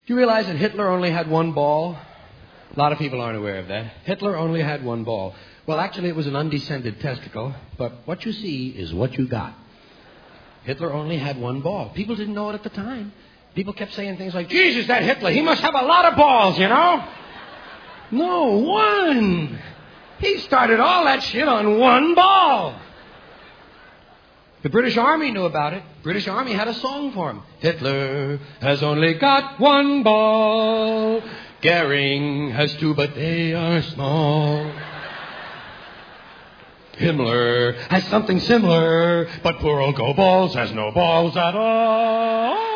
Do you realize that Hitler only had one ball? A lot of people aren't aware of that. Hitler only had one ball. Well, actually, it was an undescended testicle, but what you see is what you got. Hitler only had one ball. People didn't know it at the time. People kept saying things like, Jesus, that Hitler, he must have a lot of balls, you know? No, one. He started all that shit on one ball. The British Army knew about it. British Army had a song for him. Hitler has only got one ball. Goering has two, but they are small. Himmler has something similar, but poor old Goebbels has no balls at all.